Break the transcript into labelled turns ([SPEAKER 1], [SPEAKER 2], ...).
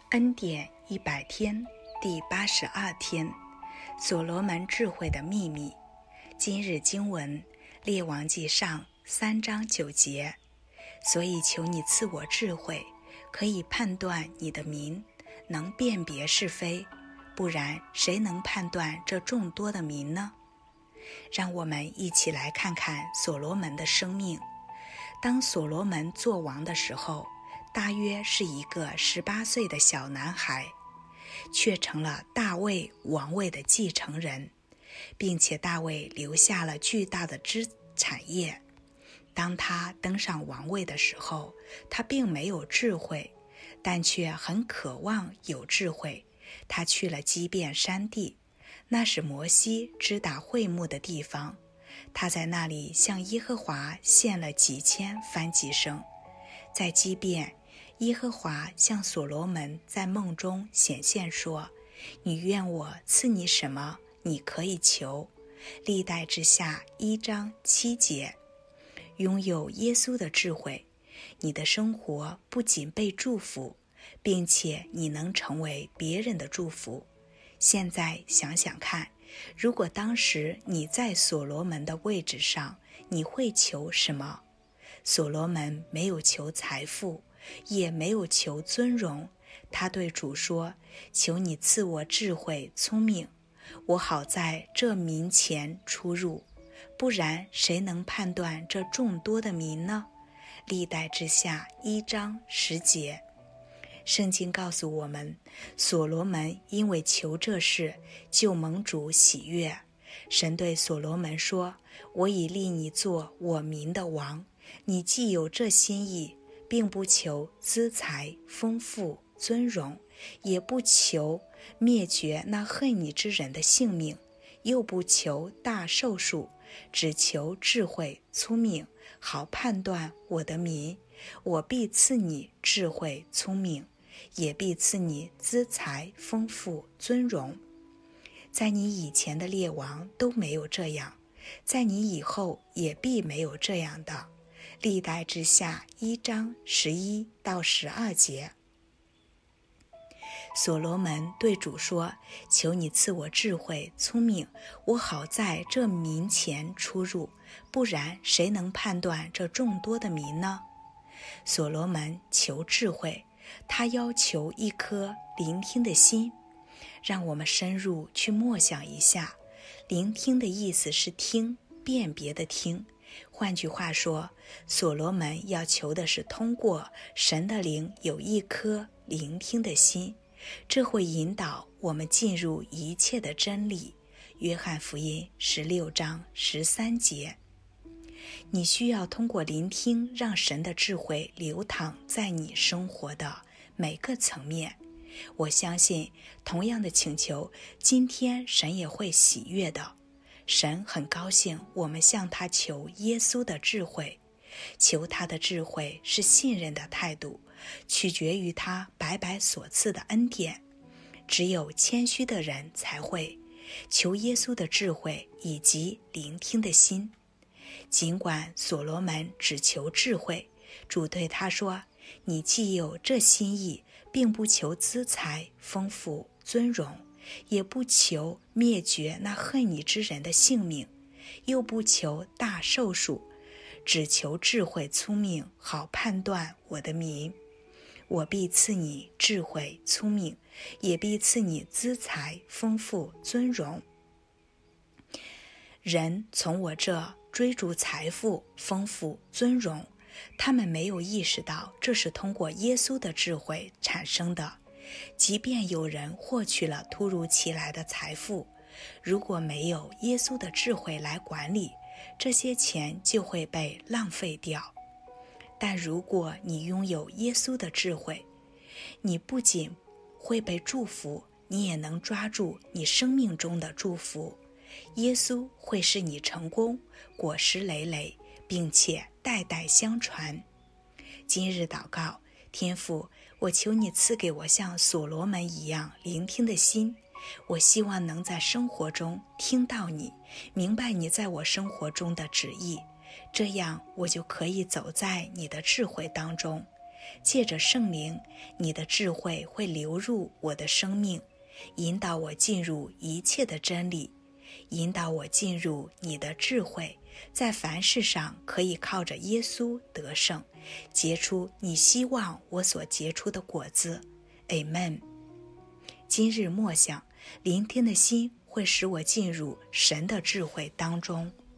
[SPEAKER 1] 恩典100天第82天，所罗门智慧的秘密。今日经文，列王纪上3章9节。所以求你赐我智慧，可以判断你的民，能辨别是非，不然谁能判断这众多的民呢？让我们一起来看看所罗门的生命。当所罗门做王的时候，大约是一个18岁的小男孩，却成了大卫王位的继承人，并且大卫留下了巨大的产业。当他登上王位的时候，他并没有智慧，但却很渴望有智慧。他去了基遍山地，那是摩西支打会幕的地方。他在那里向耶和华献了几千燔祭牲。在基遍，耶和华向所罗门在梦中显现说：你愿我赐你什么，你可以求。历代志下1章7节。拥有耶稣的智慧，你的生活不仅被祝福，并且你能成为别人的祝福。现在想想看，如果当时你在所罗门的位置上，你会求什么？所罗门没有求财富，也没有求尊荣。他对主说：求你赐我智慧聪明，我好在这民前出入，不然谁能判断这众多的民呢？历代志下1章10节。圣经告诉我们，所罗门因为求这事，就蒙主喜悦。神对所罗门说：我已立你做我民的王，你既有这心意，并不求资财丰富尊荣，也不求灭绝那恨你之人的性命，又不求大寿数，只求智慧聪明，好判断我的民。我必赐你智慧聪明，也必赐你资财丰富尊荣。在你以前的列王都没有这样，在你以后也必没有这样的。历代志下1章11到12节。所罗门对主说：求你赐我智慧聪明，我好在这民前出入，不然谁能判断这众多的民呢？所罗门求智慧，他要求一颗聆听的心。让我们深入去默想一下，聆听的意思是听，辨别的听。换句话说，所罗门要求的是通过神的灵有一颗聆听的心，这会引导我们进入一切的真理。约翰福音16章13节。你需要通过聆听，让神的智慧流淌在你生活的每个层面。我相信同样的请求，今天神也会喜悦的。神很高兴我们向他求耶稣的智慧。求他的智慧是信任的态度，取决于他白白所赐的恩典。只有谦虚的人才会求耶稣的智慧以及聆听的心。尽管所罗门只求智慧，主对他说：你既有这心意，并不求资财丰富尊荣，也不求灭绝那恨你之人的性命，又不求大寿数，只求智慧聪明，好判断我的民。我必赐你智慧聪明，也必赐你资财丰富尊荣。人从我这追逐财富丰富尊荣，他们没有意识到这是通过耶稣的智慧产生的。即便有人获取了突如其来的财富，如果没有耶稣的智慧来管理，这些钱就会被浪费掉。但如果你拥有耶稣的智慧，你不仅会被祝福，你也能抓住你生命中的祝福。耶稣会使你成功，果实累累，并且代代相传。今日祷告，天父，我求你赐给我像所罗门一样聆听的心。我希望能在生活中听到你，明白你在我生活中的旨意，这样我就可以走在你的智慧当中。 借着圣灵，你的智慧会流入我的生命，引导我进入一切的真理，引导我进入你的智慧，在凡事上可以靠着耶稣得胜，结出你希望我所结出的果子。Amen。今日默想，聆听的心会使我进入神的智慧当中。